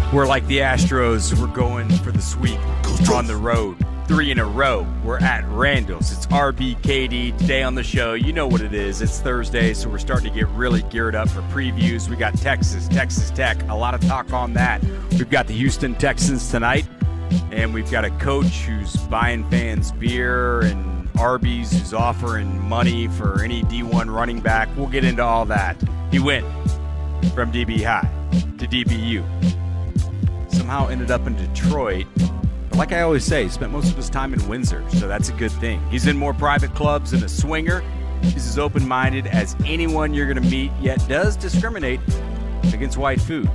We're like the Astros. We're going for the sweep on the road. 3 in a row. We're at Randall's. It's RBKD. Today on the show, you know what it is. It's Thursday, so we're starting to get really geared up for previews. We got Texas Tech. A lot of talk on that. We've got the Houston Texans tonight, and we've got a coach who's buying fans beer and Arby's who's offering money for any D1 running back. We'll get into all that. He went from DB High to DBU. Somehow ended up in Detroit. But like I always say, he spent most of his time in Windsor, so that's a good thing. He's in more private clubs than a swinger. He's as open-minded as anyone you're going to meet, yet does discriminate against white food.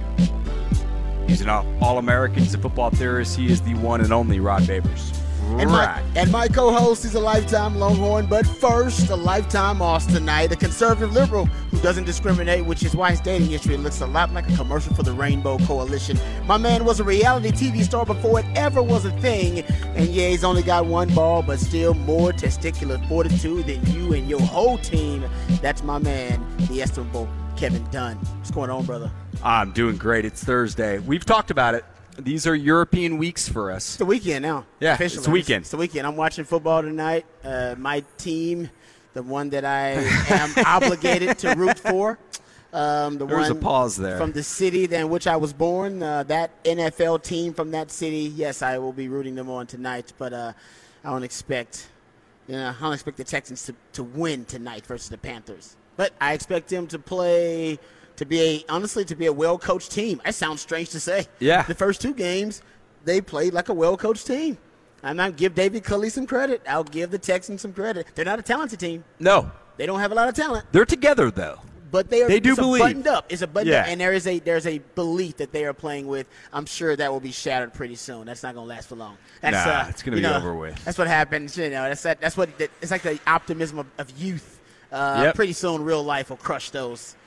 He's an All-American. He's a football theorist. He is the one and only Rod Babers. And my co-host is a lifetime Longhorn, but first, a lifetime Austinite, a conservative liberal who doesn't discriminate, which is why his dating history looks a lot like a commercial for the Rainbow Coalition. My man was a reality TV star before it ever was a thing, and yeah, he's only got one ball, but still more testicular fortitude than you and your whole team. That's my man, the estimable Kevin Dunn. What's going on, brother? I'm doing great. It's Thursday. We've talked about it. These are European weeks for us. It's the weekend now. Yeah, officially. it's the weekend. It's the weekend. I'm watching football tonight. My team, the one that I am obligated to root for. There's a pause there. From the city in which I was born, that NFL team from that city, yes, I will be rooting them on tonight. But I don't expect the Texans to win tonight versus the Panthers. But I expect them to play – to be a well-coached team. That sounds strange to say. Yeah. The first two games, they played like a well-coached team. I'm not give David Culley some credit. I'll give the Texans some credit. They're not a talented team. No. They don't have a lot of talent. They're together, though. But they do believe. Buttoned up. It's a buttoned yeah. up, and there's a belief that they are playing with. I'm sure that will be shattered pretty soon. That's not going to last for long. It's going to be over with. That's what happens. That's what it's like the optimism of youth. Pretty soon, real life will crush those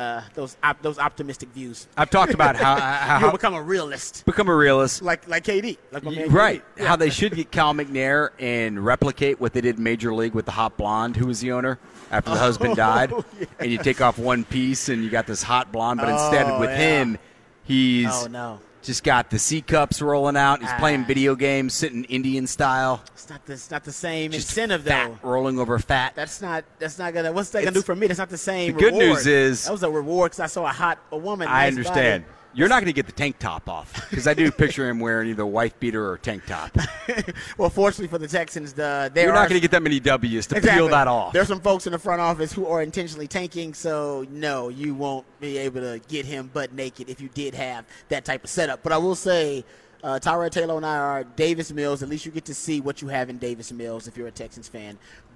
optimistic views. I've talked about how you'll become a realist. Become a realist. Like KD. Like my man right. KD. Yeah. How they should get Cal McNair and replicate what they did in Major League with the hot blonde who was the owner after the husband died. Yeah. And you take off one piece and you got this hot blonde, but instead with him, he's just got the C cups rolling out. He's playing video games, sitting Indian style. It's not the same just incentive fat, though. Rolling over fat. That's not gonna. What's that gonna do for me? That's not the same. The good reward. news is that was a reward because I saw a woman. I understand. Body. You're not going to get the tank top off because I do picture him wearing either a wife beater or a tank top. Well, fortunately for the Texans, you're not going to get that many W's to peel that off. There's some folks in the front office who are intentionally tanking, so no, you won't be able to get him butt naked if you did have that type of setup. But I will say, Tyrod Taylor and I are Davis Mills. At least you get to see what you have in Davis Mills if you're a Texans fan.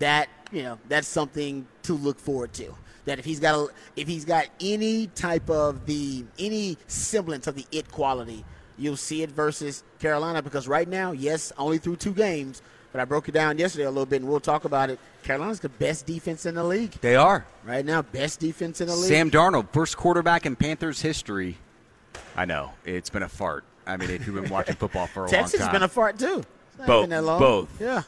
That's something to look forward to. That if he's got any type of any semblance of the it quality, you'll see it versus Carolina because right now, yes, only through 2 games, but I broke it down yesterday a little bit and we'll talk about it. Carolina's the best defense in the league. They are. Right now, best defense in the league. Sam Darnold, first quarterback in Panthers history. I know, it's been a fart. I mean, if you've been watching football for a long time. Texas has been a fart too. Both. Yeah.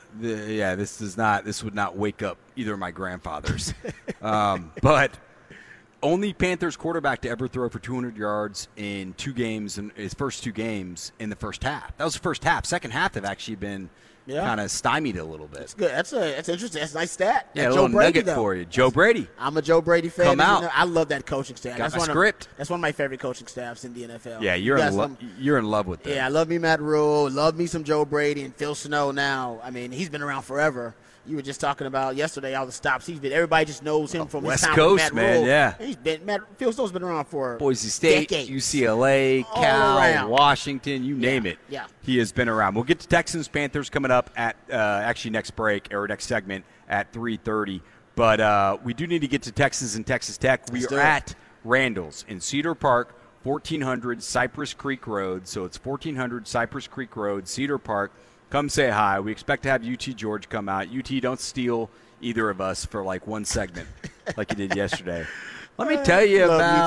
This would not wake up either of my grandfathers. But only Panthers quarterback to ever throw for 200 yards in 2 games, in his first 2 games in the first half. That was the first half. Second half have actually been kind of stymied a little bit. That's good. That's interesting. That's a nice stat. Yeah, a little nugget for you. Joe Brady. I'm a Joe Brady fan. Come out. I love that coaching staff. Got my script. That's one of my favorite coaching staffs in the NFL. Yeah, you're in love with them. Yeah, I love me Matt Rule. Love me some Joe Brady and Phil Snow now. I mean, he's been around forever. You were just talking about yesterday all the stops he's been. Everybody just knows him from West his time Coast, with Matt man. Rule. Yeah, Phil Snow's been around for Boise State, decades. UCLA, Cal, Washington, you name it. Yeah, he has been around. We'll get to Texans Panthers coming up at actually next break or next segment at 3:30. But we do need to get to Texas and Texas Tech. We are at Randall's in Cedar Park, 1400 Cypress Creek Road. So it's 1400 Cypress Creek Road, Cedar Park. Come say hi. We expect to have UT George come out. UT, don't steal either of us for like one segment like you did yesterday. Let me tell you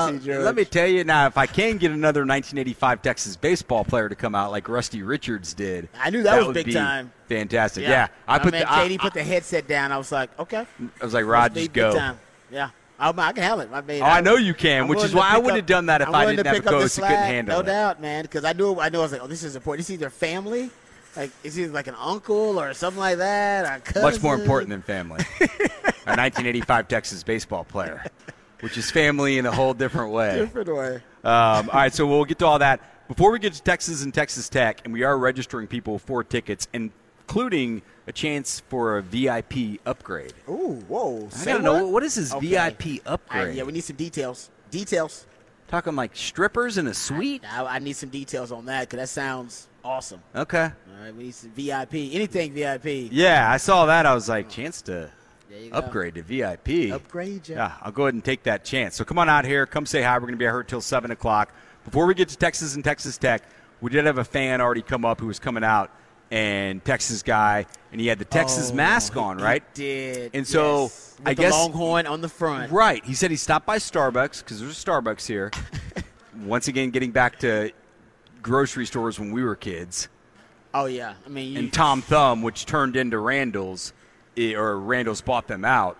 now, if I can get another 1985 Texas baseball player to come out like Rusty Richards did. I knew that was would big be time. Fantastic. Yeah. Katie put the headset down. I was like, okay. I was like, Rod, just go. Big time. Yeah. I can handle it. I mean, I know you can, I'm which willing is to why I pick would up- have done that if I'm I willing didn't to have a pick up the co-host who couldn't slack, handle no it. doubt, man. Because I was like, oh, this is important. It's either family, like it's either like an uncle or something like that, or a cousin. Much more important than family. A 1985 Texas baseball player, which is family in a whole different way. Different way. All right, so we'll get to all that. Before we get to Texas and Texas Tech, and we are registering people for tickets, including a chance for a VIP upgrade. Ooh, whoa. I gotta know, what is this VIP upgrade? Yeah, we need some details. Details. Talking like strippers in a suite? I need some details on that because that sounds awesome. Okay. All right, we need some VIP. Anything VIP. Yeah, I saw that. I was like, chance to There you go. upgrade to VIP. Upgrade, yeah. Yeah, I'll go ahead and take that chance. So come on out here. Come say hi. We're going to be out here till 7 o'clock. Before we get to Texas and Texas Tech, we did have a fan already come up who was coming out, and Texas guy, and he had the Texas mask on, right? He did. And so, yes. With I the guess- Longhorn on the front. Right. He said he stopped by Starbucks because there's a Starbucks here. Once again, getting back to grocery stores when we were kids. Oh, yeah. I mean, And Tom Thumb, which turned into Randall's, or Randall's bought them out,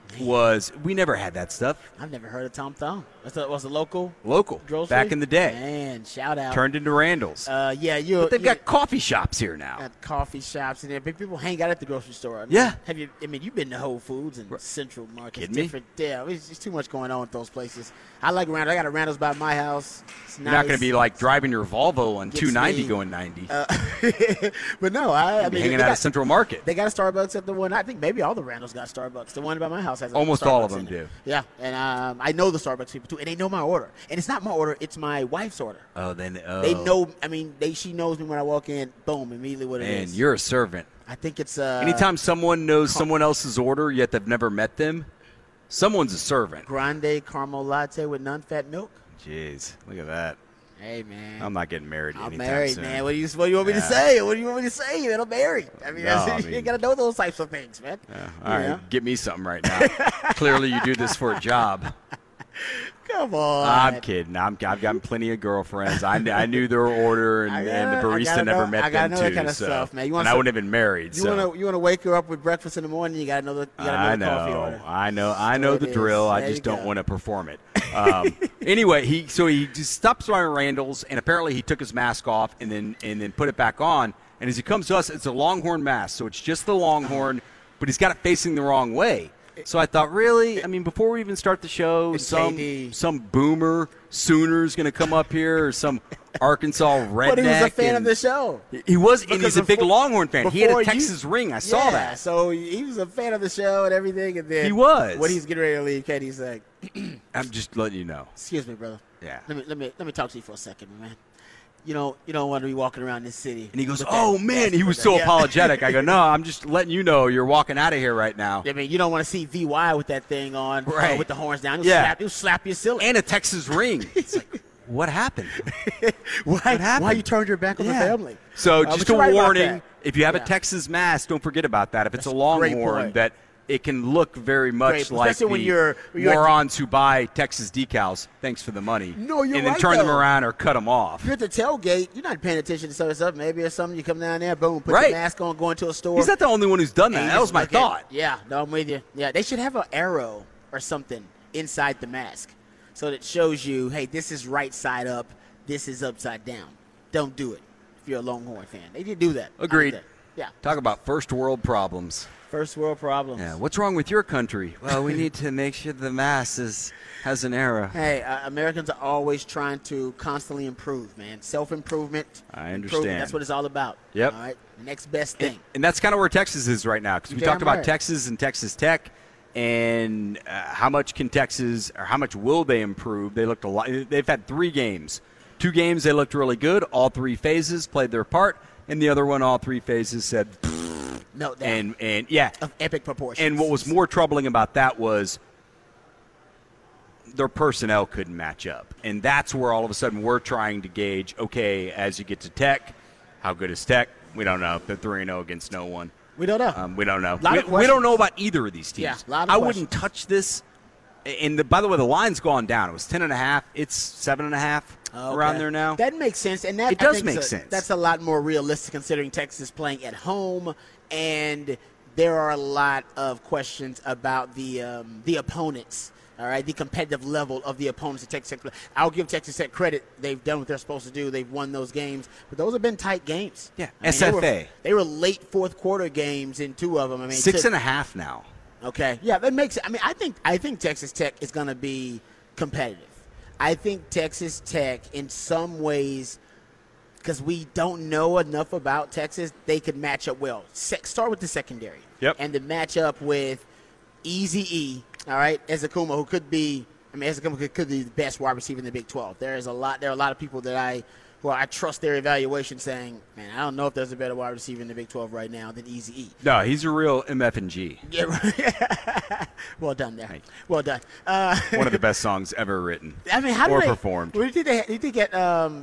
we never had that stuff. I've never heard of Tom Thumb. Was a local Local. grocery? Back in the day. Man, shout out. Turned into Randall's. Yeah, But they've got coffee shops here now. got coffee shops in there. Big people hang out at the grocery store. I mean, Yeah. you've been to Whole Foods and Central Market. Kidding me? Different. Yeah, it's just too much going on with those places. I like Randall. I got a Randall's by my house. It's You're not going to be like driving your Volvo on Gets 290 me. going 90. But no, I Be mean, hanging they out got, at Central Market. they got a Starbucks at the one. I think maybe all the Randalls got Starbucks. The one by my house has a Almost Starbucks all of them in it. do. Yeah, and I know the Starbucks people too, and they know my order. And it's not my order; it's my wife's order. They know. I mean, she knows me when I walk in. Boom, immediately what it is. And you're a servant. I think it's Anytime someone knows someone else's order, yet they've never met them, someone's a servant. grande caramel latte with non-fat milk. Jeez, look at that. Hey man, I'm not getting married I'm anytime married, soon. man. What do you want me to Yeah. say? What do you want me to say, man? I'm married. I mean, No, I you mean- gotta know those types of things, man. All right, know? get me something right now. Clearly, you do this for a job. Come on. I'm kidding. I've gotten plenty of girlfriends. I knew their order, and the barista gotta never know- met I gotta them know that too. kind of so, stuff, man. You want and I some- wouldn't have been married. You so. wanna wake her up with breakfast in the morning? You gotta know the I coffee order. know There the it drill. is. I There just you don't go. want to perform it. Anyway, he just stops by Randall's, and apparently he took his mask off and then put it back on. And as he comes to us, it's a Longhorn mask, so it's just the Longhorn, but he's got it facing the wrong way. So I thought, really? I mean, before we even start the show, It's KD. some boomer Sooner's going to come up here, or some Arkansas redneck. But he was a fan of and- the show. He was, and Because he's a big before- Longhorn fan. He had a before Texas ring. I saw Yeah, that. So he was a fan of the show and everything. And then He was. when he's getting ready to leave, Katie's like, I'm just letting you know. "Excuse me, brother. Yeah. Let me talk to you for a second, man. You don't want to be walking around this city." And he goes, with "Oh that- man," that- he was so yeah. apologetic. I go, "No, I'm just letting you know you're walking out of here right now." I mean, you don't want to see VY with that thing on, Right. with the horns down. Yeah. He'll slap your silly. And a Texas ring. It's like, what happened? why happened? you turned your back on the family? So But just you're a right about warning: that. if you have Yeah. a Texas mask, don't forget about that. If it's That's a a great Longhorn, point. that it can look very much Great, like especially when the you're at- morons who buy Texas decals. Thanks for the money. No, you're and then right, turn them though. around or cut them off. You're at the tailgate. You're not paying attention to some stuff. Maybe or something. You come down there, boom, put Right. your mask on, go into a store. He's not the only one who's done that. and you That was just my look at- thought. Yeah, no, I'm with you. Yeah, they should have an arrow or something inside the mask so that it shows you, hey, this is right side up, this is upside down. Don't do it if you're a Longhorn fan. They did do that. I like Agreed. that. Yeah, Talk about first world problems. first world problems. Yeah, what's wrong with your country? Well, we need to make sure the mask has an arrow. Hey, Americans are always trying to constantly improve, man. Self-improvement. I improvement, understand. That's what it's all about. Yep. All right. The next best thing. And that's kind of where Texas is right now, because we Damn talked about right. Texas and Texas Tech, and how much can Texas, or how much will they improve? They looked a lot. They've had 3 games. 2 games they looked really good. All 3 phases played their part, and the other one, all 3 phases said, No, that and yeah. of epic proportions. And what was more troubling about that was their personnel couldn't match up. And that's where all of a sudden we're trying to gauge, okay, as you get to Tech, how good is Tech? We don't know. They're 3-0 against no one. We don't know. We don't know. Lot of We don't know questions. about either of these teams. Yeah, lot of I questions. wouldn't touch this. And by the way, the line's gone down. It was 10.5. It's 7.5 Okay. around there now. That makes sense, and that It I does think make is sense. That's a lot more realistic considering Texas is playing at home, and there are a lot of questions about the opponents All right, the competitive level of the opponents at Texas Tech. I'll give Texas Tech credit. They've done what they're supposed to do. They've won those games. But those have been tight games. Yeah, I mean, SFA. They were late fourth quarter games in 2 of them. I mean, 6.5 now. Okay. Yeah, that makes it. I mean, I think Texas Tech is going to be competitive. I think Texas Tech, in some ways, because we don't know enough about Texas, they could match up well. Start with the secondary. Yep. And the matchup with Eazy-E, all right, Ezekuma, who could be, Ezekuma could be the best wide receiver in the Big 12. There are a lot of people that I trust their evaluation, saying, man, I don't know if there's a better wide receiver in the Big 12 right now than Eazy-E. No, he's a real MF&G. Yeah, right. Well done there. Well done. One of the best songs ever written. I mean, how performed. What do you think at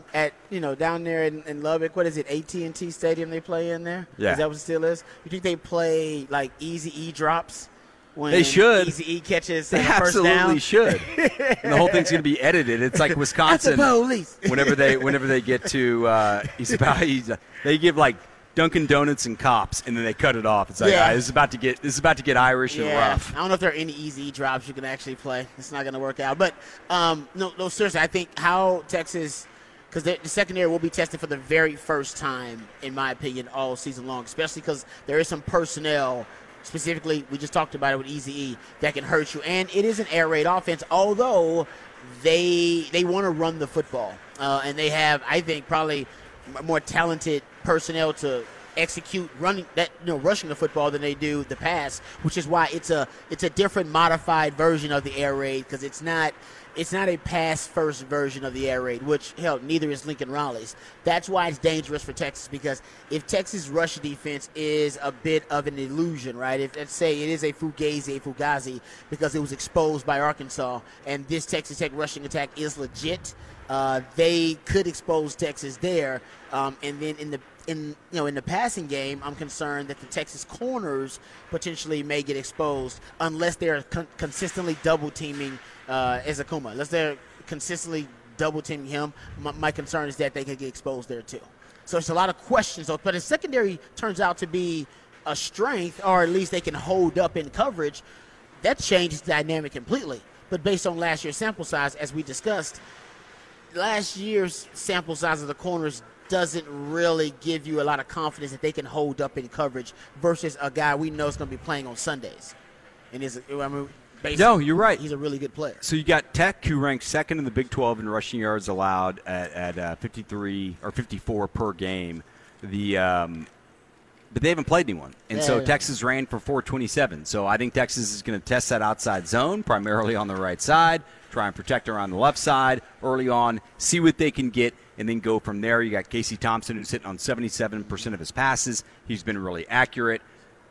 down there in Lubbock? What is it? AT&T Stadium they play in there? Yeah. Is that what it still is? You think they play like Eazy-E drops? When they should. Eazy-E catches they first down? absolutely should. And the whole thing's going to be edited. It's like Wisconsin. That's the police. whenever they get to, they give like Dunkin' Donuts and cops, and then they cut it off. It's like, this is about to get Irish and rough. I don't know if there are any Eazy-E drops you can actually play. It's not going to work out. But no, seriously, I think how Texas, because the secondary will be tested for the very first time, in my opinion, all season long, especially because there is some personnel. Specifically, we just talked about it with Eazy-E, that can hurt you. And it is an air raid offense, although they want to run the football. And they have, I think, probably more talented personnel to execute rushing the football than they do the pass, which is why it's a different modified version of the air raid, because it's not a pass-first version of the air raid, which, hell, neither is Lincoln Riley's. That's why it's dangerous for Texas, because if Texas' rush defense is a bit of an illusion, right? If, let's say, it is a Fugazi, because it was exposed by Arkansas, and this Texas Tech rushing attack is legit, they could expose Texas there. And then in the passing game, I'm concerned that the Texas corners potentially may get exposed unless they're consistently double-teaming Ezekuma. Unless they're consistently double-teaming him, my concern is that they could get exposed there too. So it's a lot of questions. But if secondary turns out to be a strength, or at least they can hold up in coverage, that changes the dynamic completely. But based on last year's sample size, as we discussed, last year's sample size of the corners doesn't really give you a lot of confidence that they can hold up in coverage versus a guy we know is going to be playing on Sundays. And no, you're right. He's a really good player. So you got Tech, who ranks second in the Big 12 in rushing yards allowed at 53 or 54 per game. But they haven't played anyone. And so Texas ran for 427. So I think Texas is going to test that outside zone, primarily on the right side, try and protect around the left side early on, see what they can get, and then go from there. You got Casey Thompson, who's hitting on 77% of his passes. He's been really accurate.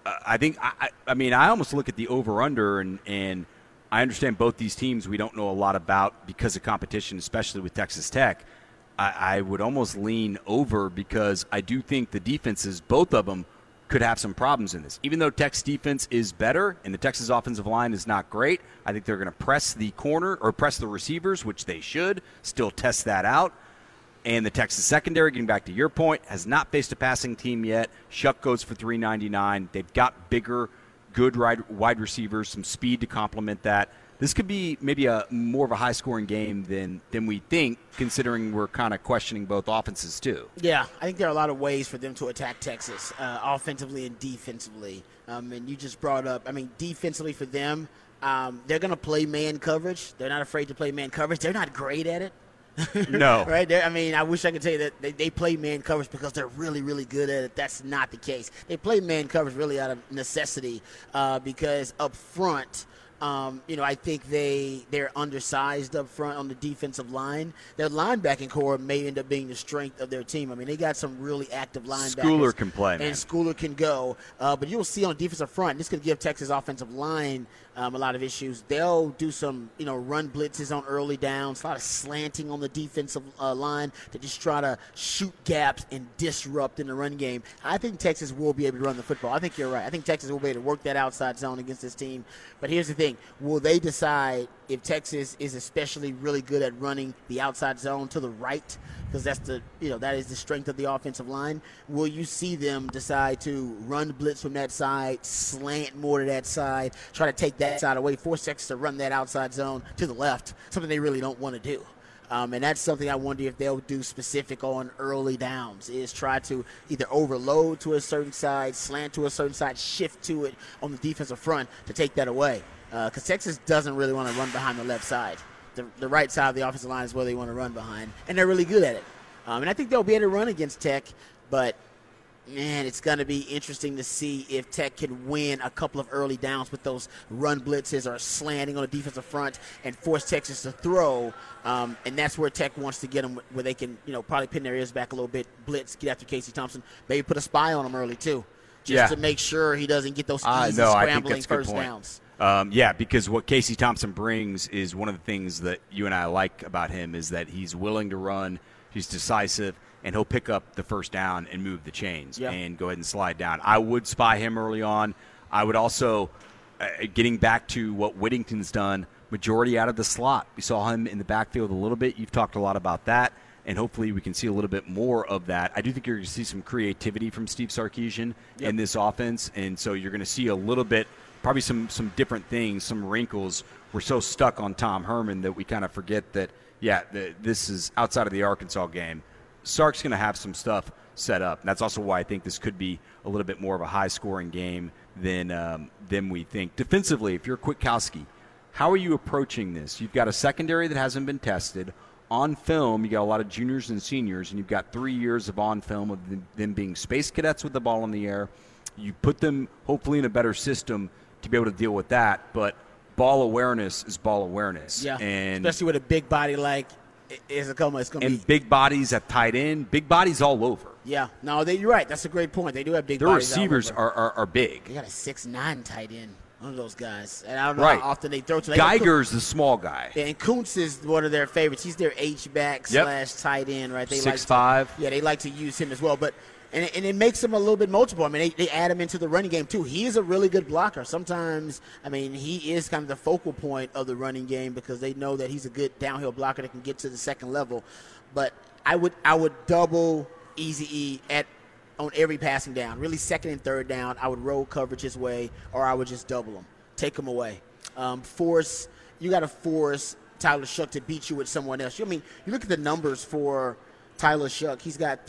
I almost look at the over-under, and I understand both these teams we don't know a lot about because of competition, especially with Texas Tech. I would almost lean over because I do think the defenses, both of them, could have some problems in this. Even though Tech's defense is better and the Texas offensive line is not great, I think they're going to press the corner or press the receivers, which they should, still test that out. And the Texas secondary, getting back to your point, has not faced a passing team yet. Shuck goes for 399. They've got bigger, good wide receivers, some speed to complement that. This could be maybe more of a high-scoring game than we think, considering we're kind of questioning both offenses too. Yeah, I think there are a lot of ways for them to attack Texas, offensively and defensively. And you just brought up, defensively for them, they're going to play man coverage. They're not afraid to play man coverage. They're not great at it. No. Right? I wish I could tell you that they play man coverage because they're really, really good at it. That's not the case. They play man coverage really out of necessity because up front, I think they're undersized up front on the defensive line. Their linebacking core may end up being the strength of their team. They got some really active linebackers. Schooler can play, man. And Schooler can go. But you'll see on the defensive front, this could give Texas offensive line a lot of issues. They'll do some, run blitzes on early downs, a lot of slanting on the defensive line to just try to shoot gaps and disrupt in the run game. I think Texas will be able to run the football. I think you're right. I think Texas will be able to work that outside zone against this team. But here's the thing. thing. Will they decide if Texas is especially really good at running the outside zone to the right, because that's that is the strength of the offensive line? Will you see them decide to run blitz from that side, slant more to that side, try to take that side away, force Texas to run that outside zone to the left, something they really don't want to do? And that's something I wonder if they'll do specific on early downs, is try to either overload to a certain side, slant to a certain side, shift to it on the defensive front to take that away. Because Texas doesn't really want to run behind the left side. The right side of the offensive line is where they want to run behind, and they're really good at it. And I think they'll be able to run against Tech, but man, it's going to be interesting to see if Tech can win a couple of early downs with those run blitzes or slanting on the defensive front and force Texas to throw. And that's where Tech wants to get them, where they can, probably pin their ears back a little bit, blitz, get after Casey Thompson, maybe put a spy on him early too, just to make sure he doesn't get those easy scrambling first downs. Because what Casey Thompson brings is one of the things that you and I like about him is that he's willing to run, he's decisive, and he'll pick up the first down and move the chains and go ahead and slide down. I would spy him early on. I would also, getting back to what Whittington's done, majority out of the slot. We saw him in the backfield a little bit. You've talked a lot about that, and hopefully we can see a little bit more of that. I do think you're going to see some creativity from Steve Sarkisian in this offense, and so you're going to see a little bit, probably some different things, some wrinkles. We're so stuck on Tom Herman that we kind of forget that, this is outside of the Arkansas game. Sark's going to have some stuff set up. And that's also why I think this could be a little bit more of a high-scoring game than we think. Defensively, if you're Kwiatkowski, how are you approaching this? You've got a secondary that hasn't been tested. On film, you got a lot of juniors and seniors, and you've got 3 years of on film of them being space cadets with the ball in the air. You put them, hopefully, in a better system to be able to deal with that. But ball awareness is ball awareness. Yeah, and especially with a big body like Ezekiel. It's going to be big bodies at tight end, big bodies all over. Yeah, no, you're right. That's a great point. They do have big Their bodies. Their receivers are big. They got a 6'9" tight end, one of those guys. And I don't know how often they throw to. Geiger's the small guy. And Kuntz is one of their favorites. He's their H-back / tight end, right? They 6'5". They like to use him as well. But and it makes him a little bit multiple. I mean, they add him into the running game, too. He is a really good blocker. Sometimes, he is kind of the focal point of the running game because they know that he's a good downhill blocker that can get to the second level. But I would double Eazy-E on every passing down. Really, second and third down, I would roll coverage his way, or I would just double him, take him away. You got to force Tyler Shough to beat you with someone else. You look at the numbers for Tyler Shough. He's got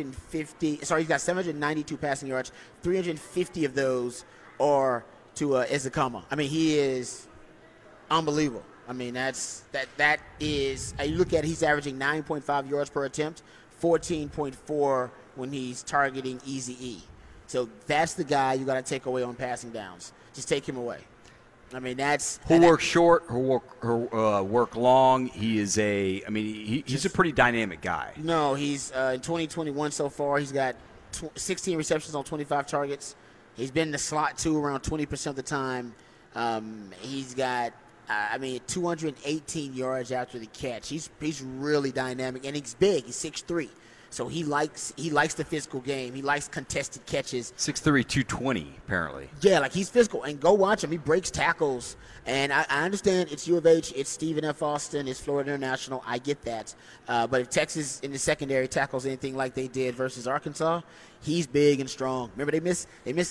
792 passing yards. 350 of those are to Ezekiel. He is unbelievable. That is, you look at it, he's averaging 9.5 yards per attempt, 14.4 when he's targeting Eazy-E. So that's the guy you got to take away on passing downs. Just take him away. He'll work short. He'll work long. He is he's a pretty dynamic guy. No, he's in 2021 so far. He's got 16 receptions on 25 targets. He's been in the slot too around 20% of the time. He's got 218 yards after the catch. He's really dynamic, and he's big. He's 6'3". So he likes the physical game. He likes contested catches. 6'3", 220, apparently. Yeah, he's physical. And go watch him. He breaks tackles. And I understand it's U of H, it's Stephen F. Austin, it's Florida International. I get that. But if Texas in the secondary tackles anything like they did versus Arkansas, he's big and strong. Remember, they missed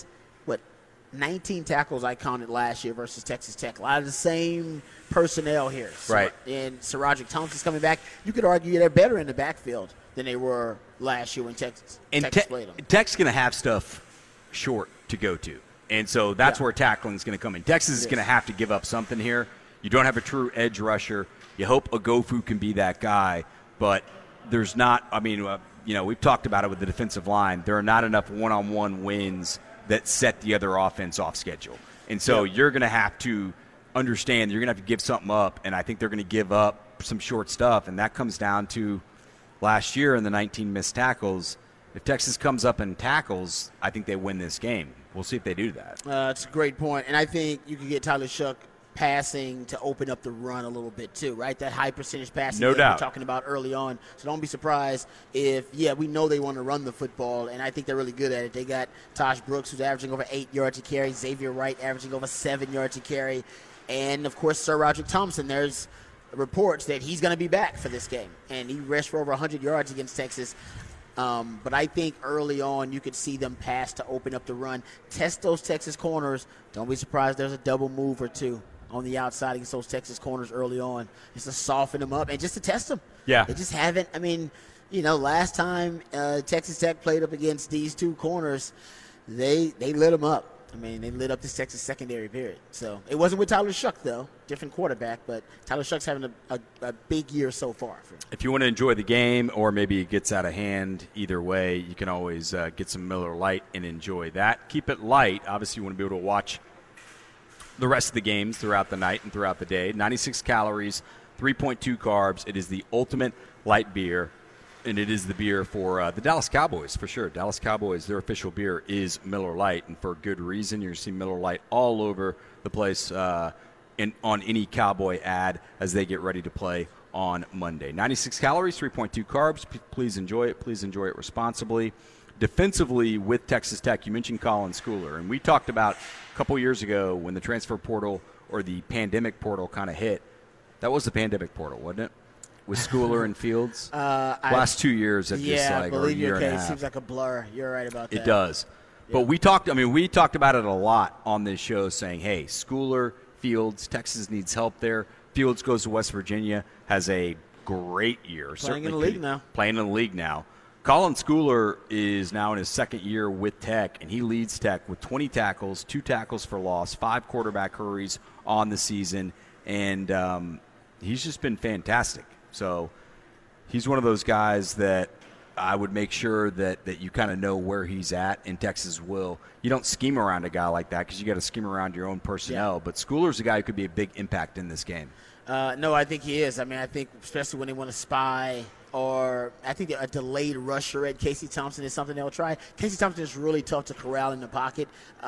19 tackles I counted last year versus Texas Tech. A lot of the same personnel here. Right. And Sarajic Thompson's coming back. You could argue they're better in the backfield than they were last year when Texas played them. Tech's going to have stuff short to go to. And so that's where tackling is going to come in. Texas is going to have to give up something here. You don't have a true edge rusher. You hope Ogofu can be that guy. But there's not – we've talked about it with the defensive line. There are not enough one-on-one wins that set the other offense off schedule. And so you're going to have to understand you're going to have to give something up, and I think they're going to give up some short stuff, and that comes down to last year in the 19 missed tackles. If Texas comes up and tackles, I think they win this game. We'll see if they do that. That's a great point, and I think you can get Tyler Shough passing to open up the run a little bit too, right? That high percentage passing no doubt we're talking about early on. So don't be surprised if, we know they want to run the football, and I think they're really good at it. They got Tosh Brooks, who's averaging over 8 yards a carry, Xavier Wright averaging over 7 yards a carry, And, of course, Sir Roderick Thompson, there's reports that he's going to be back for this game. And he rushed for over 100 yards against Texas. But I think early on you could see them pass to open up the run. Test those Texas corners. Don't be surprised there's a double move or two on the outside against those Texas corners early on, just to soften them up and just to test them. Yeah. They just haven't. I mean, last time Texas Tech played up against these two corners, they lit them up. I mean, they lit up this Texas secondary, period. So it wasn't with Tyler Shuck, though. Different quarterback, but Tyler Shuck's having a big year so far. If you want to enjoy the game or maybe it gets out of hand, either way, you can always get some Miller Lite and enjoy that. Keep it light. Obviously, you want to be able to watch the rest of the games throughout the night and throughout the day. 96 calories, 3.2 carbs. It is the ultimate light beer. And it is the beer for the Dallas Cowboys, for sure. Dallas Cowboys, their official beer is Miller Lite, and for good reason. You're going to see Miller Lite all over the place on any Cowboy ad as they get ready to play on Monday. 96 calories, 3.2 carbs. Please enjoy it. Please enjoy it responsibly. Defensively with Texas Tech, you mentioned Colin Schooler, and we talked about a couple years ago when the transfer portal or the pandemic portal kind of hit. That was the pandemic portal, wasn't it? With Schooler and Fields? Last 2 years have just like or a year and a half. It seems like a blur. You're right about that. It does. Yeah. But we talked about it a lot on this show saying, hey, Schooler, Fields, Texas needs help there. Fields goes to West Virginia, has a great year. Playing in the league now. Colin Schooler is now in his second year with Tech, and he leads Tech with 20 tackles, 2 tackles for loss, 5 quarterback hurries on the season, and he's just been fantastic. So he's one of those guys that I would make sure that you kind of know where he's at, and Texas will. You don't scheme around a guy like that because you got to scheme around your own personnel. Yeah. But Schooler's a guy who could be a big impact in this game. No, I think he is. I mean, I think especially when they want to spy, or I think a delayed rusher at Casey Thompson is something they'll try. Casey Thompson is really tough to corral in the pocket.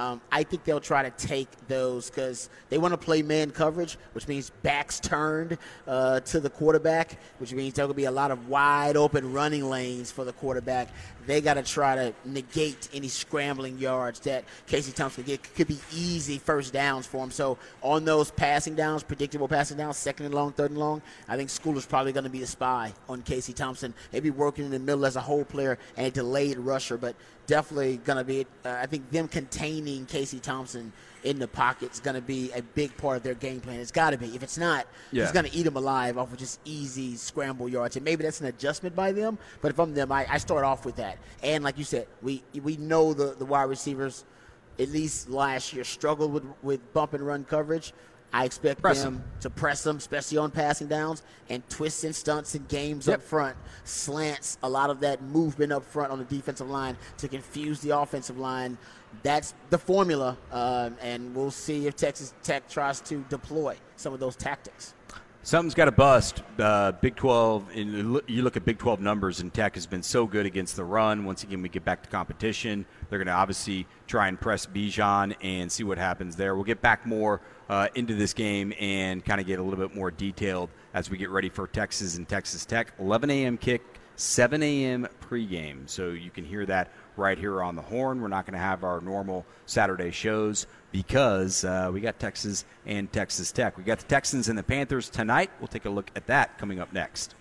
I think they'll try to take those because they want to play man coverage, which means backs turned to the quarterback, which means there will be a lot of wide open running lanes for the quarterback. They got to try to negate any scrambling yards that Casey Thompson get. Could be easy first downs for him. So on those passing downs, predictable passing downs, second and long, third and long, I think Schooler's probably going to be a spy on Casey Thompson. Maybe working in the middle as a whole player and a delayed rusher, but definitely going to be, I think them containing Casey Thompson in the pocket is going to be a big part of their game plan. It's got to be. If it's not, he's going to eat them alive off of just easy scramble yards. And maybe that's an adjustment by them, but if I'm them, I start off with that. And like you said, we know the wide receivers, at least last year, struggled with bump and run coverage. I expect them to press them, especially on passing downs, and twists and stunts and games up front, slants, a lot of that movement up front on the defensive line to confuse the offensive line. That's the formula, and we'll see if Texas Tech tries to deploy some of those tactics. Something's got to bust. Big 12, and you look at Big 12 numbers, and Tech has been so good against the run. Once again, we get back to competition. They're going to obviously try and press Bijan and see what happens there. We'll get back more into this game and kind of get a little bit more detailed as we get ready for Texas and Texas Tech. 11 a.m. kick, 7 a.m. pregame. So you can hear that right here on the horn. We're not going to have our normal Saturday shows because we got Texas and Texas Tech. We got the Texans and the Panthers tonight. We'll take a look at that coming up next.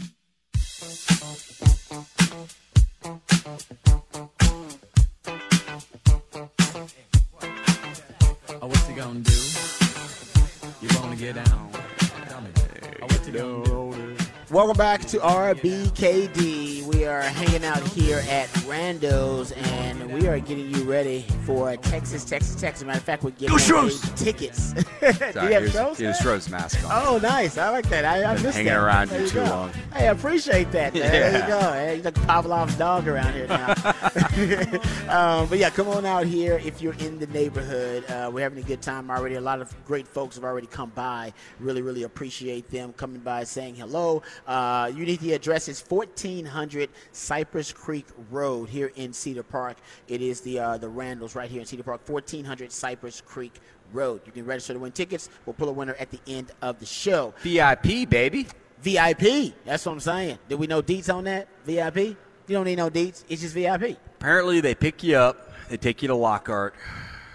Oh, what you gonna do? You wanna get down? Tell me. Oh, what you gonna do? Welcome back to RBKD. We are hanging out here at Rando's, and we are getting you ready for Texas. As a matter of fact, we're getting tickets. Do you have Stroh's? Get a Stroh's mask on. Oh, nice. I like that. I missed that. Hanging around you too long. Hey, I appreciate that. Man. There you go. Hey, you're like Pavlov's dog around here now. But, yeah, come on out here if you're in the neighborhood. We're having a good time already. A lot of great folks have already come by. Really, really appreciate them coming by, saying hello. You need the address is 1400 Cypress Creek Road here in Cedar Park. It is the Randalls right here in Cedar Park, 1400 Cypress Creek Road. You can register to win tickets. We'll pull a winner at the end of the show. VIP, baby. VIP. That's what I'm saying. Did we know deets on that? VIP? You don't need no deets. It's just VIP. Apparently they pick you up. They take you to Lockhart.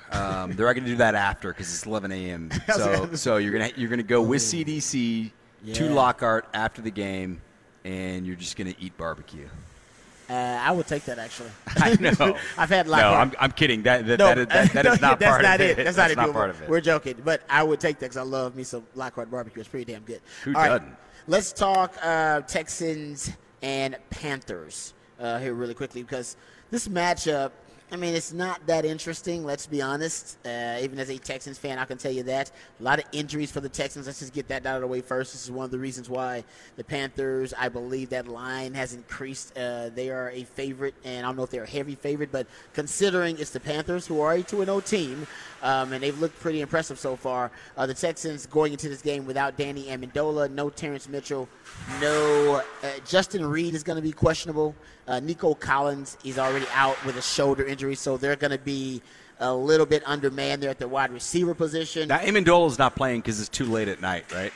They're not going to do that after because it's 11 a.m. So you're gonna go with CDC to Lockhart after the game, and you're just going to eat barbecue. I would take that, actually. I know. I've had Lockhart. No, I'm kidding. That is not part of it. That's not part of it. We're joking. But I would take that because I love me some Lockhart barbecue. It's pretty damn good. Who All doesn't? Right, let's talk Texans and Panthers here really quickly, because this matchup, I mean, it's not that interesting, let's be honest. Even as a Texans fan, I can tell you that. A lot of injuries for the Texans. Let's just get that out of the way first. This is one of the reasons why the Panthers, I believe that line has increased. They are a favorite, and I don't know if they're a heavy favorite, but considering it's the Panthers, who are a 2-0 team, and they've looked pretty impressive so far, the Texans going into this game without Danny Amendola, no Terrence Mitchell, no Justin Reed is going to be questionable. Nico Collins is already out with a shoulder injury, so they're going to be a little bit undermanned there at the wide receiver position. Now, Amendola's not playing because it's too late at night, right?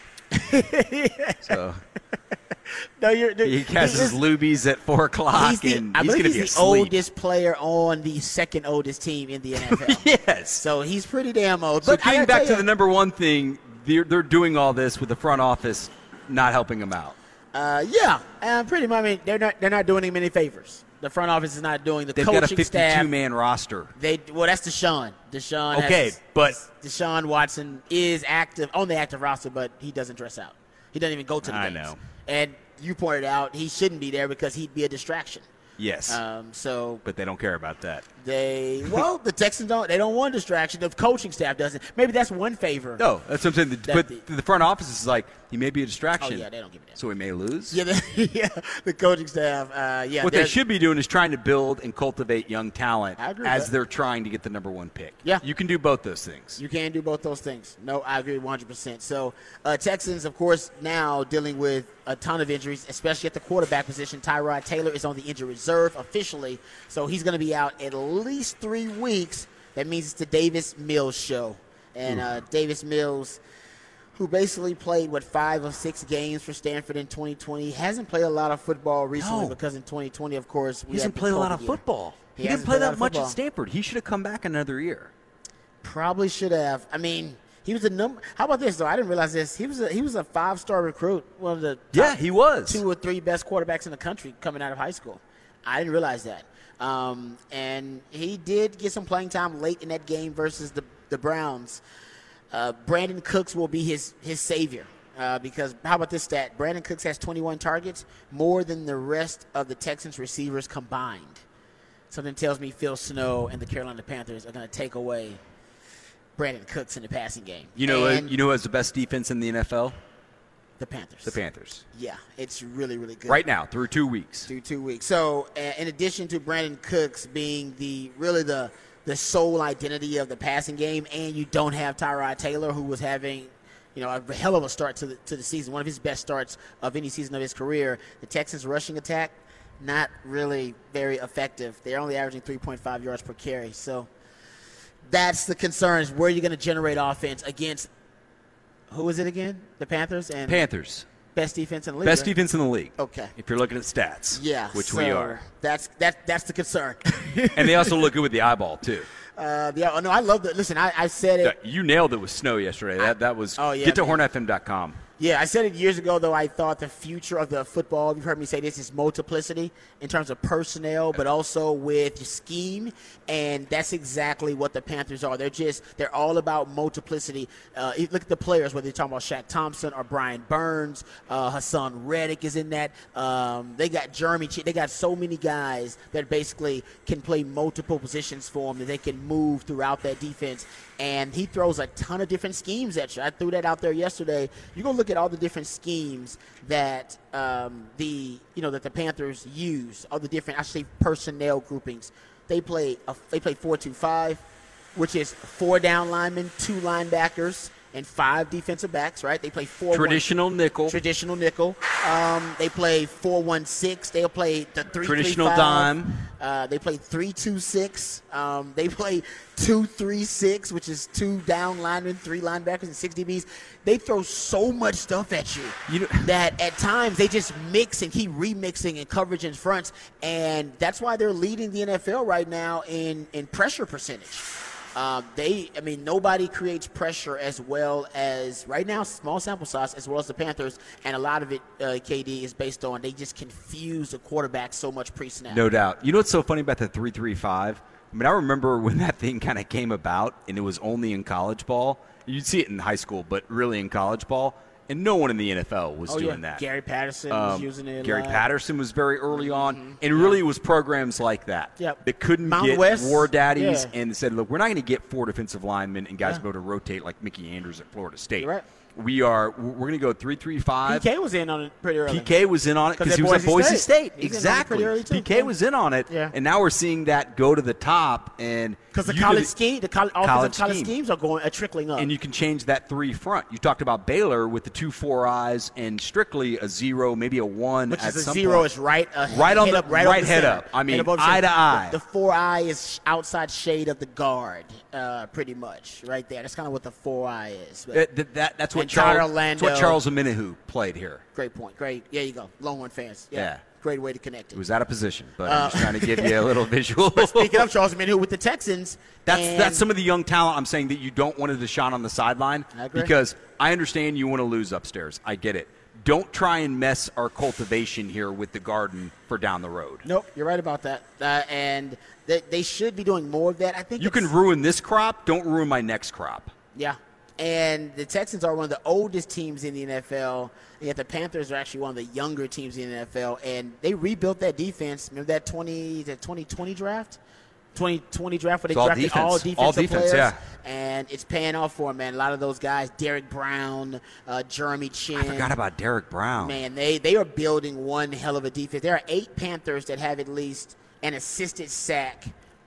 So no, he has his Lubies at 4 o'clock, I he's believe going to be he's the asleep. oldest player on the second oldest team in the NFL. Yes. So he's pretty damn old. So but getting back to the number one thing, they're doing all this with the front office not helping them out. Pretty much. I mean, they're not doing him any favors. The front office is not doing the They've coaching got a staff. 52-man roster. That's Deshaun. Deshaun Watson is active on the active roster, but he doesn't dress out. He doesn't even go to the games. I know. And you pointed out he shouldn't be there because he'd be a distraction. Yes. But they don't care about that. The Texans don't want distraction. The coaching staff doesn't. Maybe that's one favor. No, that's what I'm saying. But the front office is like, he may be a distraction. Oh, yeah, they don't give a damn. So he may lose. Yeah, the coaching staff. What they should be doing is trying to build and cultivate young talent as that. they're trying to get the number one pick. Yeah. You can do both those things. You can do both those things. No, I agree 100%. So Texans, of course, now dealing with a ton of injuries, especially at the quarterback position. Tyrod Taylor is on the injured reserve officially, so he's going to be out at least 3 weeks. That means it's the Davis Mills show. And Davis Mills, who basically played, 5 or 6 games for Stanford in 2020, hasn't played a lot of football recently because in 2020, of course, he hasn't played a lot of football. He didn't play that much at Stanford. He should have come back another year. Probably should have. I mean, he was a number. How about this though? I didn't realize this. He was a 5-star recruit, one of the top he was 2 or 3 best quarterbacks in the country coming out of high school. I didn't realize that. And he did get some playing time late in that game versus the Browns. Brandon Cooks will be his savior because how about this stat? Brandon Cooks has 21 targets, more than the rest of the Texans receivers combined. Something tells me Phil Snow and the Carolina Panthers are going to take away Brandon Cooks in the passing game. You know who has the best defense in the NFL? The Panthers. The Panthers. Yeah, it's really, really good. Right now, through 2 weeks. So, in addition to Brandon Cooks being the sole identity of the passing game, and you don't have Tyrod Taylor, who was having, a hell of a start to the season, one of his best starts of any season of his career. The Texans' rushing attack, not really very effective. They're only averaging 3.5 yards per carry. So that's the concern, is where you're going to generate offense against. Who is it again? The Panthers? Panthers. Best defense in the league. Best defense in the league. Okay. If you're looking at stats. Yeah. Which we are. That's the concern. And they also look good with the eyeball, too. I love that. Listen, I said it. You nailed it with Snow yesterday. That was. Get to hornfm.com. Yeah, I said it years ago, though. I thought the future of the football, you've heard me say this, is multiplicity in terms of personnel, but also with scheme. And that's exactly what the Panthers are. They're all about multiplicity. Look at the players, whether you're talking about Shaq Thompson or Brian Burns, Hassan Reddick is in that. They got Jeremy. They got so many guys that basically can play multiple positions for them, that they can move throughout that defense. And he throws a ton of different schemes at you. I threw that out there yesterday. You're going to look at all the different schemes that the Panthers use, all the different, I should say, personnel groupings. They play 4-2-5, which is 4 down linemen, 2 linebackers, and 5 defensive backs, right? They play 4-1. Traditional nickel. They play 4-1-6. They'll play the 3-3-5. Traditional dime. They play 3-2-6. They play 2-3-6, which is 2 down linemen, 3 linebackers, and 6 DBs. They throw so much stuff at you that at times they just mix and keep remixing in coverage and fronts, and that's why they're leading the NFL right now in pressure percentage. Nobody creates pressure as well as right now, small sample size, as well as the Panthers, and a lot of it, KD, is based on they just confuse the quarterback so much pre-snap. No doubt. You know what's so funny about the 3-3-5? I mean, I remember when that thing kind of came about, and it was only in college ball. You'd see it in high school, but really in college ball. And no one in the NFL was doing that. Gary Patterson was using it. Gary Patterson was very early on. And really it was programs like that that couldn't Mountain get West. war daddies and said, look, we're not going to get 4 defensive linemen and guys be able to rotate like Mickey Andrews at Florida State. Right. We're going to go 3-3-5. PK was in on it pretty early. PK was in on it because he was at Boise State. Exactly. PK was in on it. Yeah. And now we're seeing that go to the top. And because the college schemes are trickling up. And you can change that 3 front. You talked about Baylor with the 2 4 eyes and strictly a 0, maybe a 1 Which at is a some 0 point. is right head up. I mean, eye to eye. The 4 eye is outside shade of the guard, pretty much, right there. That's kind of what the 4 eye is. That's what Charles Omenihu played here. Great point. Great. There you go. Longhorn fans. Yeah. Great way to connect it. It was out of position, but I'm just trying to give you a little visual. But speaking of Charles Omenihu with the Texans. That's some of the young talent I'm saying that you don't want a Deshaun on the sideline. I agree. Because I understand you want to lose upstairs. I get it. Don't try and mess our cultivation here with the garden for down the road. Nope, you're right about that. And they should be doing more of that. I think you can ruin this crop. Don't ruin my next crop. Yeah. And the Texans are one of the oldest teams in the NFL, and yet the Panthers are actually one of the younger teams in the NFL. And they rebuilt that defense. Remember that 2020 draft? 2020 draft where they drafted all defensive players. Yeah. And it's paying off for them, man. A lot of those guys, Derek Brown, Jeremy Chin. I forgot about Derek Brown. Man, they are building one hell of a defense. There are 8 Panthers that have at least an assisted sack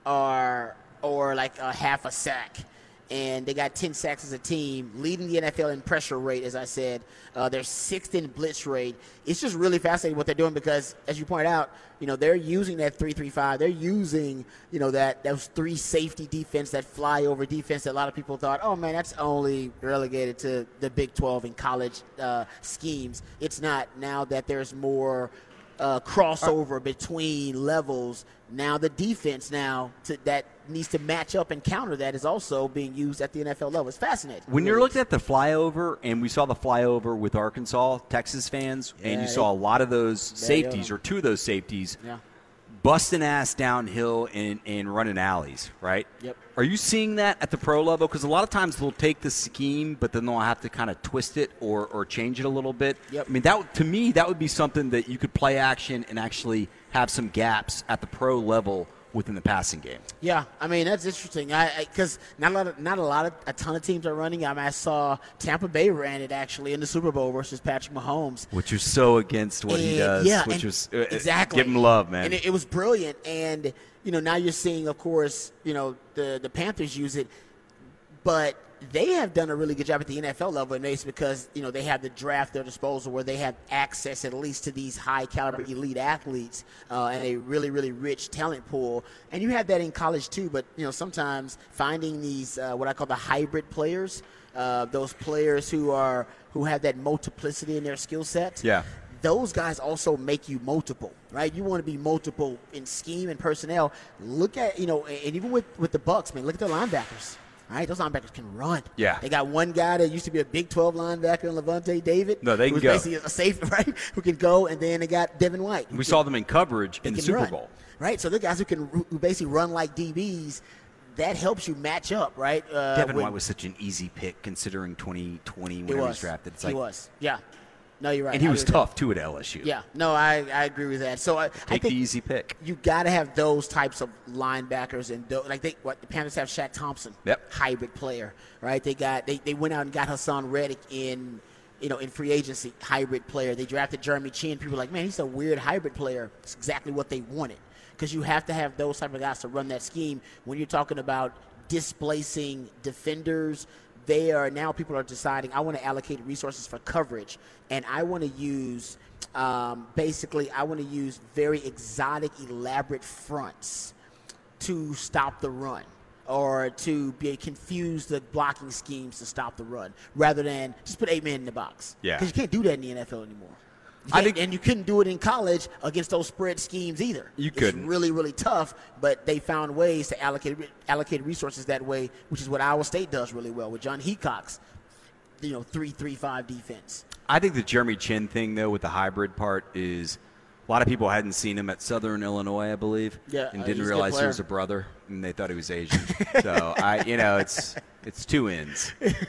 or like a half a sack. And they got 10 sacks as a team, leading the NFL in pressure rate, as I said. They're 6th in blitz rate. It's just really fascinating what they're doing because, as you pointed out, they're using that 3-3-5. They're using, those 3 safety defense, that flyover defense that a lot of people thought, oh, man, that's only relegated to the Big 12 in college schemes. It's not. Now that there's more crossover between levels, now the defense that needs to match up and counter that is also being used at the NFL level. It's fascinating. When you're looking at the flyover, and we saw the flyover with Arkansas, Texas fans, and you saw a lot of those safeties, or 2 of those safeties, busting ass downhill and running alleys, right? Yep. Are you seeing that at the pro level? Because a lot of times they'll take the scheme, but then they'll have to kind of twist it or change it a little bit. Yep. I mean, to me, that would be something that you could play action and actually have some gaps at the pro level within the passing game. Yeah, I mean, that's interesting. Because a ton of teams are running. I saw Tampa Bay ran it actually in the Super Bowl versus Patrick Mahomes, which was so against what he does. Yeah, which was exactly. Give him love, man. And it was brilliant. And now you're seeing, of course, the Panthers use it, but they have done a really good job at the NFL level, and it's because they have the draft at their disposal where they have access at least to these high caliber elite athletes and a really, really rich talent pool. And you have that in college too, but sometimes finding these what I call the hybrid players, those players who have that multiplicity in their skill set. Yeah. Those guys also make you multiple, right? You want to be multiple in scheme and personnel. Look at, and even with the Bucs, man, look at their linebackers. All right, those linebackers can run. Yeah. They got one guy that used to be a Big 12 linebacker, Levante David. No, they can go. Who's basically a safety, right? Who can go, and then they got Devin White. We saw them in coverage in the Super Bowl. Right, so the guys who basically run like DBs, that helps you match up, right? Devin White was such an easy pick considering 2020 when he was drafted. He was, yeah. No, you're right. And he was tough, too, at LSU. Yeah. No, I agree with that. So I think the easy pick. You got to have those types of linebackers, and the Panthers have Shaq Thompson, hybrid player, right? They went out and got Hassan Reddick in free agency, hybrid player. They drafted Jeremy Chin. People were like, man, he's a weird hybrid player. It's exactly what they wanted because you have to have those type of guys to run that scheme when you're talking about displacing defenders. People are deciding, I want to allocate resources for coverage, and I want to use very exotic, elaborate fronts to stop the run or to confuse the blocking schemes to stop the run rather than just put 8 men in the box. Yeah. Because you can't do that in the NFL anymore. And you couldn't do it in college against those spread schemes either. You couldn't. It's really, really tough, but they found ways to allocate resources that way, which is what Iowa State does really well with John Heacock's 3-3-5 defense. I think the Jeremy Chin thing, though, with the hybrid part is a lot of people hadn't seen him at Southern Illinois, I believe, and didn't realize he was a brother, and they thought he was Asian. So, it's two ends.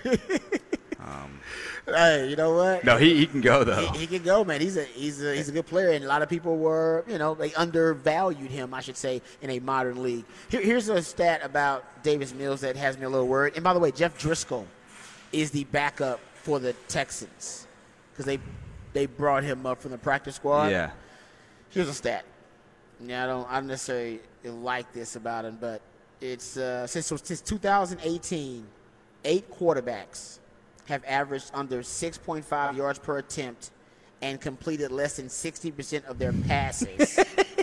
Hey, you know what? No, he can go, though. He can go, man. He's a good player, and a lot of people were, they undervalued him, I should say, in a modern league. Here's a stat about Davis Mills that has me a little worried. And by the way, Jeff Driscoll is the backup for the Texans because they brought him up from the practice squad. Yeah. Here's a stat. Now, I don't necessarily like this about him, but it's since 2018, 8 quarterbacks have averaged under 6.5 yards per attempt and completed less than 60% of their passes.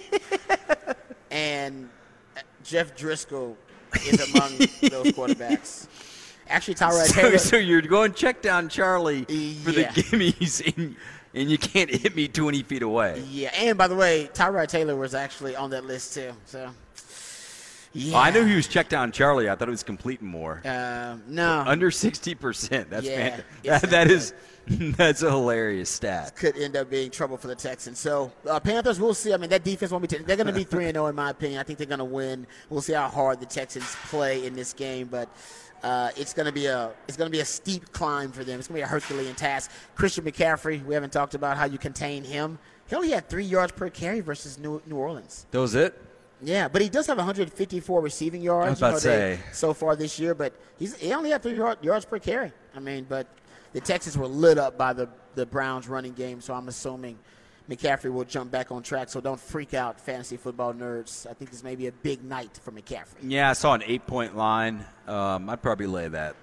And Jeff Driscoll is among those quarterbacks. Actually, Tyrod Taylor. So you're going check down Charlie for the gimmies, and you can't hit me 20 feet away. Yeah, and by the way, Tyrod Taylor was actually on that list too. So, yeah. Well, I knew he was check down Charlie. I thought he was completing more. No. Under 60%. That's fantastic. That's a hilarious stat. Could end up being trouble for the Texans. So, Panthers, we'll see. I mean, that defense won't be they're going to be 3-0 in my opinion. I think they're going to win. We'll see how hard the Texans play in this game, but it's going to be a steep climb for them. It's going to be a Herculean task. Christian McCaffrey, we haven't talked about how you contain him. He only had 3 yards per carry versus New Orleans. That was it? Yeah, but he does have 154 receiving yards I was about to say. so far this year, but he only had 3 yards per carry. I mean, but the Texans were lit up by the Browns running game, so I'm assuming McCaffrey will jump back on track. So don't freak out, fantasy football nerds. I think this may be a big night for McCaffrey. Yeah, I saw an 8-point line. I'd probably lay that.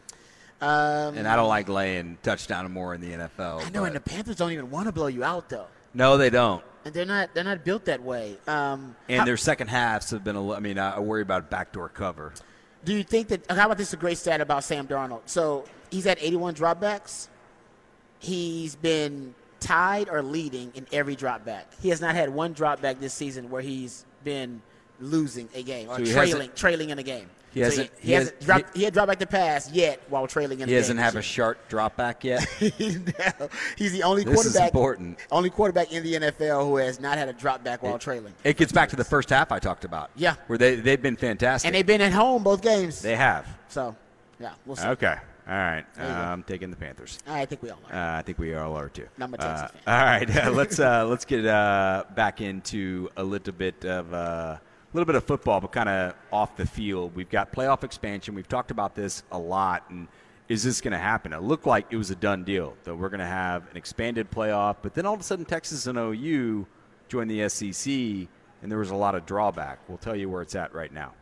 And I don't like laying touchdown or more in the NFL. I know, and the Panthers don't even want to blow you out, though. No, they don't. And they're not built that way. And their second halves have been I worry about backdoor cover. Do you think that – how about this a great stat about Sam Darnold? So he's had 81 dropbacks. He's been tied or leading in every dropback. He has not had one dropback this season where he's been losing a game or trailing in a game. He had dropped back the pass yet while trailing in a game. He doesn't have a sharp drop back yet? No. He's the only This is important. Only quarterback in the NFL who has not had a drop back while trailing. It gets back to the first half I talked about. Yeah. Where they've been fantastic. And they've been at home both games. They have. So, yeah, we'll see. Okay. All right. I'm taking the Panthers. I think we all are. I think we all are too. I'm a Texas fan. All right. Let's get back into a little bit of football, but kind of off the field. We've got playoff expansion. We've talked about this a lot, and is this going to happen? It looked like it was a done deal, that we're going to have an expanded playoff, but then all of a sudden Texas and OU joined the SEC, and there was a lot of drawback. We'll tell you where it's at right now.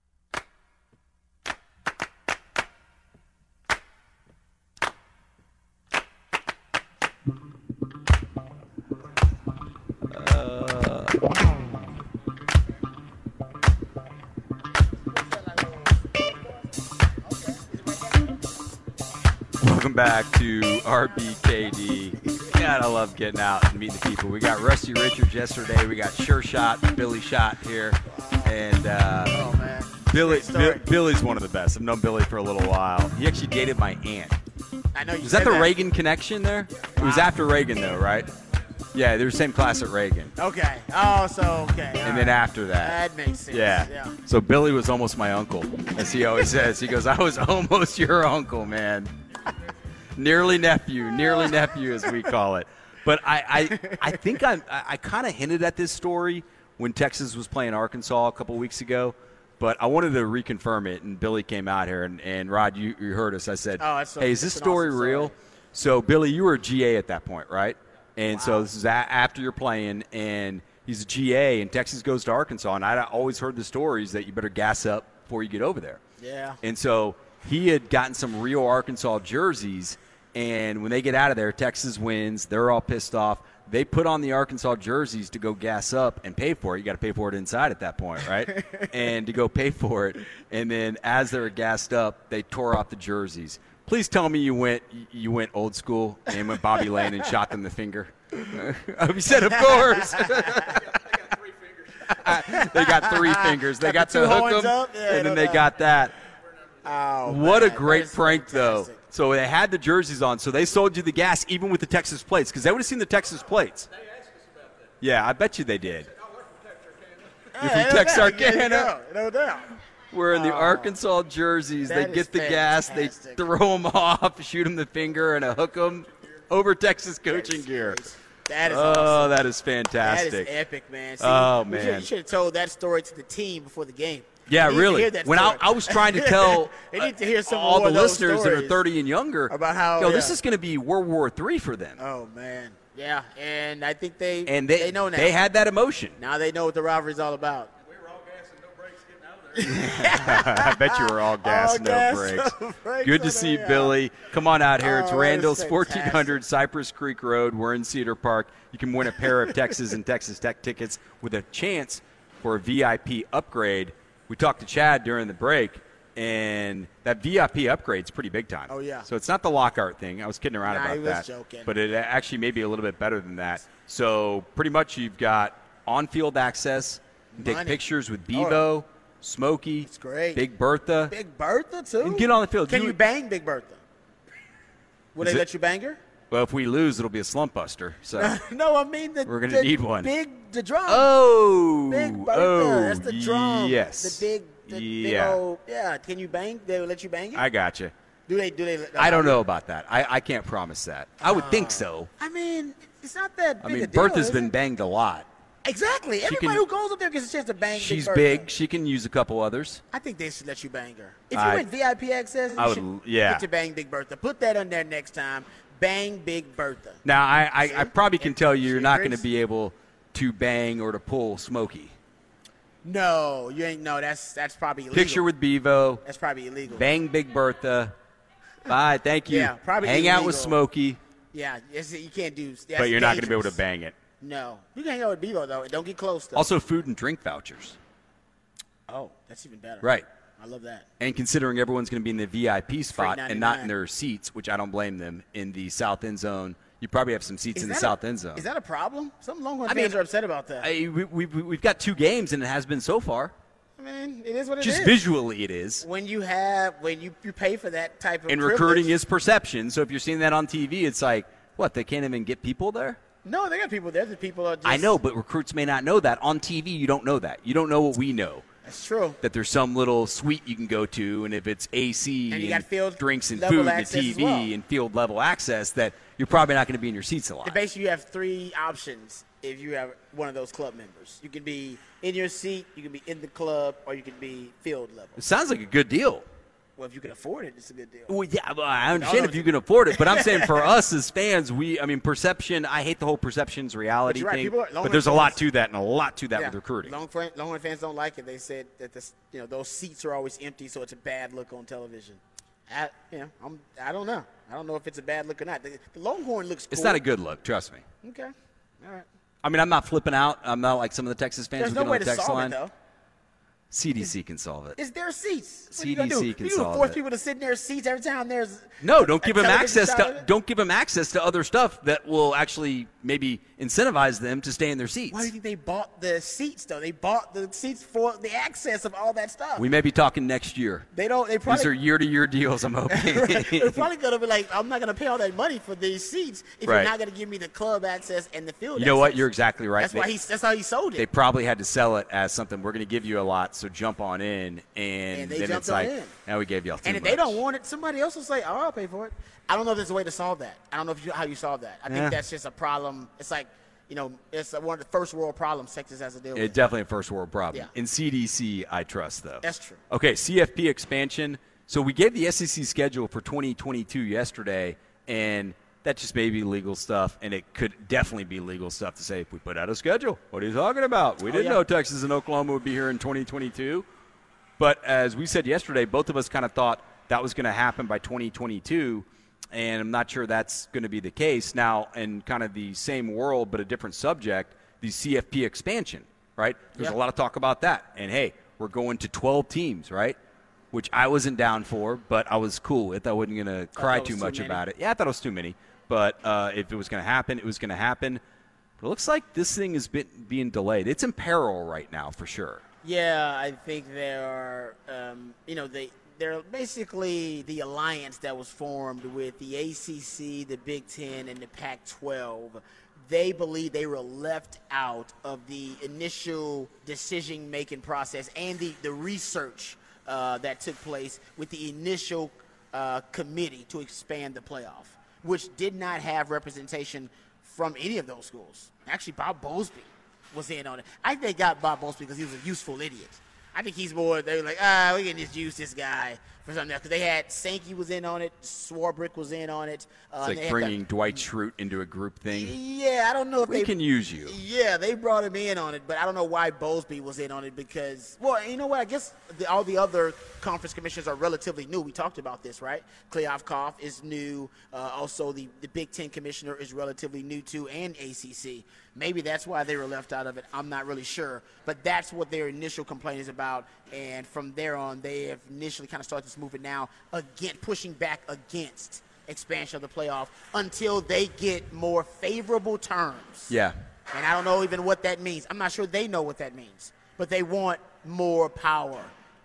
Welcome back to RBKD. God, I love getting out and meeting the people. We got Rusty Richards yesterday. We got Sure Shot, Billy Shot here. And man. Billy's one of the best. I've known Billy for a little while. He actually dated my aunt. I know you Was said that the Reagan connection there? It was after Reagan, though, right? Yeah, they were the same class at Reagan. Okay. Oh, so, okay. And then after that. That makes sense. Yeah. So Billy was almost my uncle, as he always says. He goes, I was almost your uncle, man. Nearly nephew, as we call it. But I think I kind of hinted at this story when Texas was playing Arkansas a couple weeks ago, but I wanted to reconfirm it, and Billy came out here, and Rod, you heard us. I said, hey, is this story real? So, Billy, you were a GA at that point, right? And so this is after you're playing, and he's a GA, and Texas goes to Arkansas, and I always heard the stories that you better gas up before you get over there. Yeah. And so he had gotten some real Arkansas jerseys, and when they get out of there, Texas wins. They're all pissed off. They put on the Arkansas jerseys to go gas up and pay for it. You got to pay for it inside at that point, right? And to go pay for it. And then as they were gassed up, they tore off the jerseys. Please tell me you went old school and went Bobby Lane and shot them the finger. He said, of course. They got 3 fingers. They got to hook them, and then they got that. Oh, what man, a great that is prank, fantastic. though. So they had the jerseys on, so they sold you the gas even with the Texas plates, because they would have seen the Texas plates. Yeah, I bet you they did. You're from Texarkana. No doubt. We're in the Arkansas jerseys. They that get is the gas, they fantastic. throw them off, shoot them the finger, and hook them over Texas coaching gear. That is Oh, awesome. that is That fantastic. is epic, man. See, Oh, you man. should have told that story to the team before the game. Yeah, They need to really. hear that When story. I was trying to tell They need to hear some all more the of those listeners that are stories 30 and younger about how, this yeah. is going to be World War III for them. Oh man, yeah, and I think they know now. They had that emotion. Now they know what the rivalry's all about. We were all gas and no brakes getting out of there. I bet you were all gas, All no gas, brakes. no brakes Good on to see the way Billy. Come on out here. It's Oh, that is Randall's fantastic. 1400 Cypress Creek Road. We're in Cedar Park. You can win a pair of Texas and Texas Tech tickets with a chance for a VIP upgrade. We talked to Chad during the break, and that VIP upgrade's pretty big time. Oh, yeah. So it's not the Lockhart thing. I was kidding around Nah, about he was that. joking. But it actually may be a little bit better than that. So pretty much you've got on-field access. You can take Money. pictures with Bebo, Smokey, It's great. Big Bertha. Big Bertha too. And get on the field. Can You- you bang Big Bertha? Would Is they it- let you bang her? Well, if we lose, it'll be a slump buster. So, No, I mean We're gonna need one. The drum. oh, Big Bertha. oh, That's the drum. Yes, The big yeah, old, yeah. Can you bang? They will let you bang it? I got you. Do they? I don't know about that. I can't promise that. I would think so. I mean, it's not that I big a mean, deal. Bertha's is been it? banged a lot. Exactly. Everybody can- who goes up there gets a chance to bang. She's Big Bertha. big. She can use a couple others. I think they should let you bang her. If you I- went VIP access, you I would- should yeah. get to bang Big Bertha. Put that on there next time. Bang Big Bertha. Now, I probably can tell you, you're She not going to agrees? be able to bang or to pull Smokey. No, you ain't. No, that's probably illegal. Picture with Bevo. That's probably illegal. Bang Big Bertha. Bye. Thank you. Yeah, probably Hang out with illegal. Smokey, Yeah, you can't do. That's but you're not going to be able to dangerous. bang it. No, you can hang out with Bevo though. And don't get close though. Also, food and drink vouchers. Oh, that's even better. Right. I love that. And considering everyone's going to be in the VIP spot and not in $3.99. their seats, which I don't blame them, in the south end zone, you probably have some seats in the south end zone. Is that a problem? Some Longhorn I mean, fans are upset about that. We've got 2 games, and it has been so far. I mean, it is what it is. Just visually, it is. When you pay for that type of And privilege- recruiting is perception. So if you're seeing that on TV, it's like, what, they can't even get people there? No, they got people there. The people are just. I know, but recruits may not know that. On TV, you don't know that. You don't know what we know. That's true. That there's some little suite you can go to, and if it's AC And you got field drinks and level food and access as TV well. and field level access, that you're probably not going to be in your seats a lot. Basically, you have 3 options if you have one of those club members. You can be in your seat, you can be in the club, or you can be field level. It sounds like a good deal. Well, if you can afford it, it's a good deal. Well, yeah, well, I understand if you can afford it, but I'm saying for us as fans, perception. I hate the whole perception's reality But you're right, thing, Longhorn but there's a lot fans- to that, and a lot to that Yeah. with recruiting. Longhorn fans don't like it. They said that those seats are always empty, so it's a bad look on television. I don't know. I don't know if it's a bad look or not. The Longhorn looks cool. It's not a good look, trust me. Okay. All right. I mean, I'm not flipping out. I'm not like some of the Texas fans There's who no get way on the to text solve line. it, though. CDC can solve it. It's their seats. What are you CDC gonna do? can You gonna solve force it. people to sit in their seats every time there's No, don't a give them television access shot of to it? don't give them access to other stuff that will actually maybe incentivize them to stay in their seats. Why do you think they bought the seats though? They bought the seats for the access of all that stuff. We may be talking next year. They don't. They probably. These are year-to-year deals, I'm hoping. They're probably gonna be like, I'm not gonna pay all that money for these seats if Right. you're not gonna give me the club access and the field. You know what? access. You're exactly right. That's how he sold it. They probably had to sell it as something. We're going to give you a lot, so jump on in, and they then jumped it's like, on in. now we gave y'all too And if much. they don't want it, somebody else will say, "Oh, I'll pay for it." I don't know if there's a way to solve that. I don't know how you solve that. I Yeah. think that's just a problem. It's like, it's one of the first world problems Texas has to deal with. It's definitely a first world problem. Yeah. In CDC, I trust though. That's true. Okay, CFP expansion. So we gave the SEC schedule for 2022 yesterday, and that just may be legal stuff, and it could definitely be legal stuff to say, if we put out a schedule, what are you talking about? We didn't yeah. know Texas and Oklahoma would be here in 2022. But as we said yesterday, both of us kind of thought that was going to happen by 2022, and I'm not sure that's going to be the case. Now, in kind of the same world but a different subject, the CFP expansion, right? There's a lot of talk about that. And, hey, we're going to 12 teams, right? Which I wasn't down for, but I was cool with. I wasn't going to cry it was too too much many. about it. Yeah, I thought it was too many. But if it was going to happen, it was going to happen. But it looks like this thing is being delayed. It's in peril right now for sure. Yeah, I think there are, they're basically the alliance that was formed with the ACC, the Big Ten, and the Pac-12. They believe they were left out of the initial decision-making process and the research that took place with the initial committee to expand the playoff, which did not have representation from any of those schools. Actually, Bob Bowlesby was in on it. I think they got Bob Bowlesby because he was a useful idiot. I think he's more, they were like, we can just use this guy for something else. Because they had Sankey was in on it, Swarbrick was in on it. It's like bringing Dwight Schrute into a group thing. Yeah, I don't know if we can use you. Yeah, they brought him in on it, but I don't know why Bowlesby was in on it because, well, you know what? I guess all the other conference commissioners are relatively new. We talked about this, right? Kleofkoff is new. Also, the Big Ten commissioner is relatively new too, and ACC. Maybe that's why they were left out of it. I'm not really sure. But that's what their initial complaint is about. And from there on, they have initially kind of started this movement now, again, pushing back against expansion of the playoff until they get more favorable terms. Yeah. And I don't know even what that means. I'm not sure they know what that means. But they want more power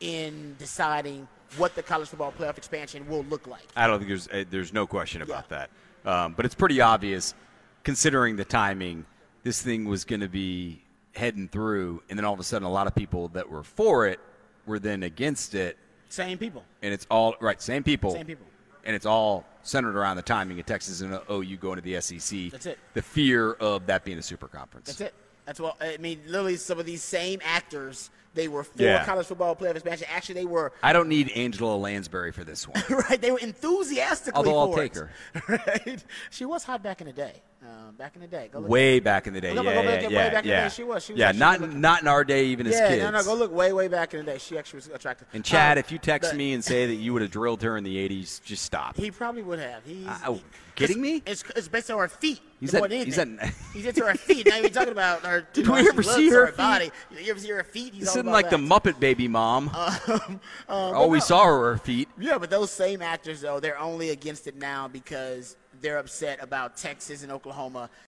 in deciding what the college football playoff expansion will look like. I don't think there's no question about that. But it's pretty obvious, considering the timing, this thing was going to be heading through, and then all of a sudden a lot of people that were for it were then against it. Same people. And it's all – right, same people. Same people. And it's all centered around the timing of Texas and OU going to the SEC. That's it. The fear of that being a super conference. That's it. That's what I mean. Literally, some of these same actors, they were for college football playoff expansion. Actually, they were. I don't need Angela Lansbury for this one. Right? They were enthusiastically. Although I'll for take it. her. Right? She was hot back in the day. Way back in the day. Go back in the day. She was. Yeah, not in our day, even as kids. No. Go look way back in the day. She actually was attractive. And Chad, if you text me and say that you would have drilled her in the '80s, just stop. He probably would have. Kidding me? It's based on her feet. He's into her feet. Now you're talking about her. Did we ever see her feet? Body. You ever see her feet? This isn't like the Muppet Baby Mom. We saw her feet. Yeah, but those same actors, though, they're only against it now because they're upset about Texas and Oklahoma